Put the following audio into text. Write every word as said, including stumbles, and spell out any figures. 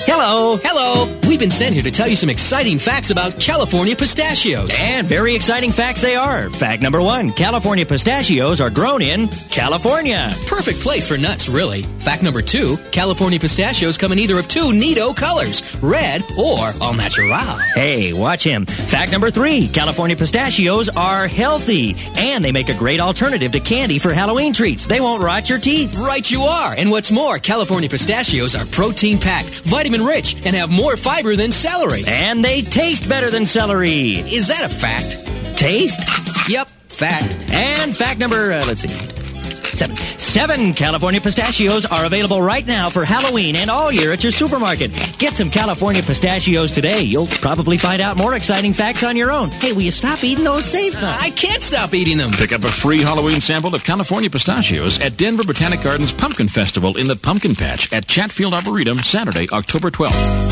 Hello. Hello. We've been sent here to tell you some exciting facts about California pistachios. And very exciting facts they are. Fact number one, California pistachios are grown in California. Perfect place for nuts, really. Fact number two, California pistachios come in either of two neato colors, red or all natural. Hey, watch him. Fact number three, California pistachios are healthy, and they make a great alternative to candy for Halloween treats. They won't rot your teeth. Right you are. And what's more, California pistachios are protein-packed, vitamin-rich, and have more fiber than celery. And they taste better than celery. Is that a fact? Taste? Yep, fact. And fact number, uh, let's see, seven. Seven California pistachios are available right now for Halloween and all year at your supermarket. Get some California pistachios today. You'll probably find out more exciting facts on your own. Hey, will you stop eating those safe uh, I can't stop eating them. Pick up a free Halloween sample of California pistachios at Denver Botanic Gardens Pumpkin Festival in the Pumpkin Patch at Chatfield Arboretum, Saturday, October twelfth.